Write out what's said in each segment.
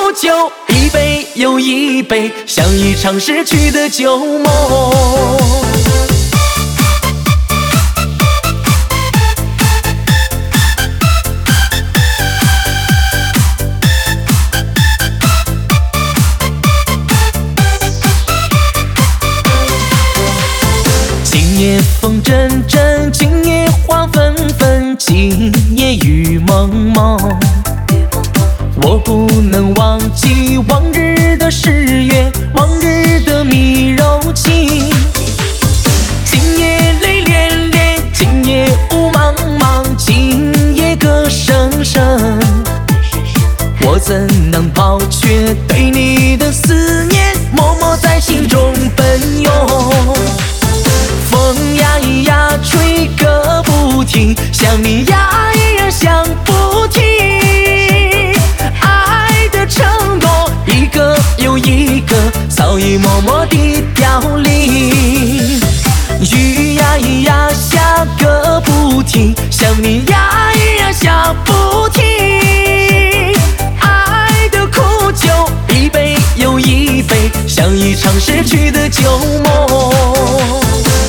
酒，一杯又一杯，像一场逝去的旧梦。今夜风阵阵，今夜花纷纷，今夜雨蒙蒙。我不能忘记往日的誓约，往日的蜜柔情。今夜泪涟涟，今夜雾茫茫，今夜歌声声。我怎能抛却对你的思念，默默在心中奔涌。风呀呀吹个不停，想你呀依然想不停。爱的承诺一个又一个，早已默默地凋零。雨呀呀下个不停，想你呀依然下不停。爱的苦酒一杯又一杯，像一场逝去的旧梦。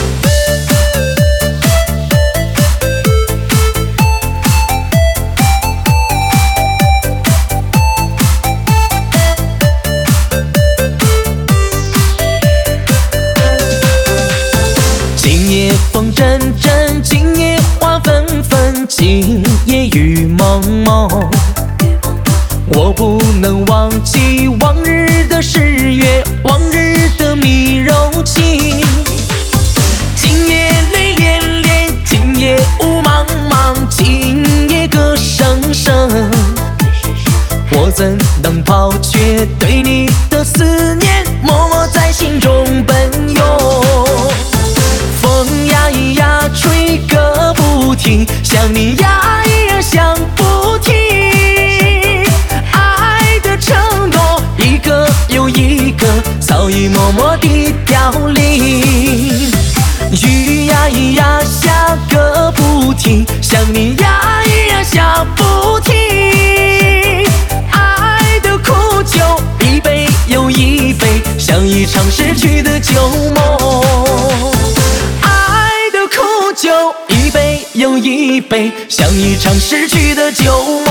今夜风阵阵，今夜花纷纷，今夜雨蒙蒙。我不能忘记往日的誓约，往日的蜜柔情。今夜泪涟涟，今夜雾茫茫，今夜歌声声。我怎能抛却对你的思念，默默在心中奔涌。风呀呀吹个不停，想你呀依然想不停。爱的承诺一个又一个，早已默默地凋零。雨呀呀下个不停，想你呀依然下不停。爱的苦酒一杯又一杯，像一场逝去的旧梦。酒一杯又一杯，像一场逝去的旧梦。